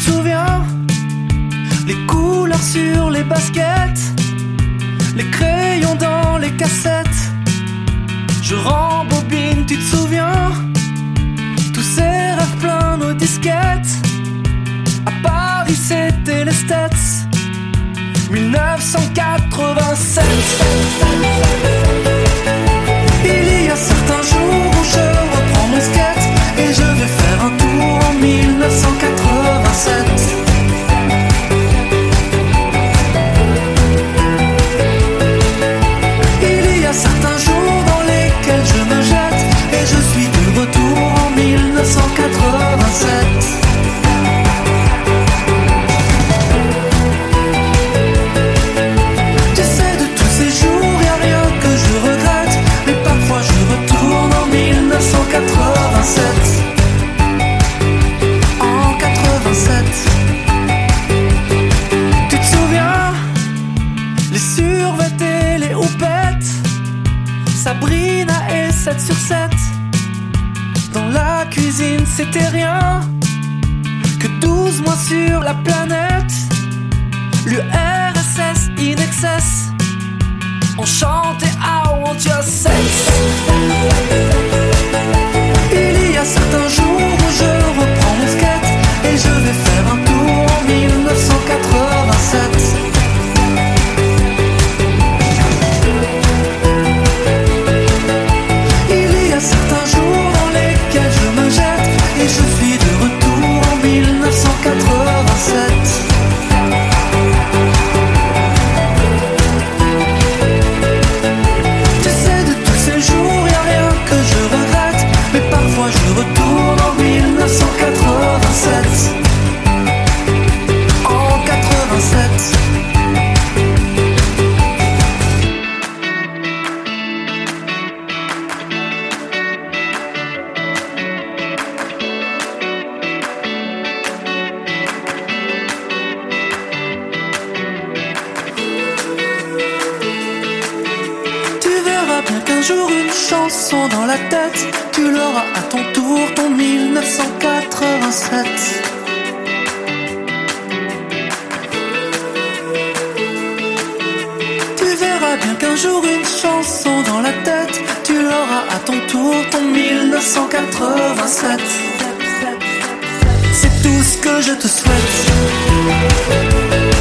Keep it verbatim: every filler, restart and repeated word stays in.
souviens? Les couleurs sur les baskets, les crayons dans les cassettes. Je rembobine, tu te souviens? Tous ces rêves pleins nos disquettes. À Paris c'était les States, dix-neuf cent quatre-vingt-sept. Il y a certains jours où je reprends mon skate et je vais faire un tour en dix-neuf cent quatre-vingt-sept. Il y a certains jours dans lesquels je me jette et je suis de retour en dix-neuf cent quatre-vingt-sept. Tu sais, de tous ces jours, y a rien que je regrette, mais parfois je retourne en dix-neuf cent quatre-vingt-sept. En quatre-vingt-sept. Tu te souviens? Les survêtés et les houpettes, Sabrina et sept sur sept. Dans la cuisine c'était rien que douze mois sur la planète. L'U R S S in excess, on chantait I want your sex. Il y a certains jours où je reprends mon skate et je vais faire un tour en dix-neuf cent quatre-vingt-sept. Il y a certains jours dans lesquels je me jette et je suis de retour en dix-neuf cent quatre-vingt-sept. Tu sais, de tous ces jours, y a rien que je regrette, mais parfois je retourne en dix-neuf cent quatre-vingt-sept. En quatre-vingt-sept. Tu verras bien qu'un jour une chanson dans la tête, tu l'auras à ton tour, ton dix-neuf cent quatre-vingt-sept. Tu verras bien qu'un jour une chanson dans la tête, tu l'auras à ton tour, ton dix-neuf cent quatre-vingt-sept. C'est tout ce que je te souhaite.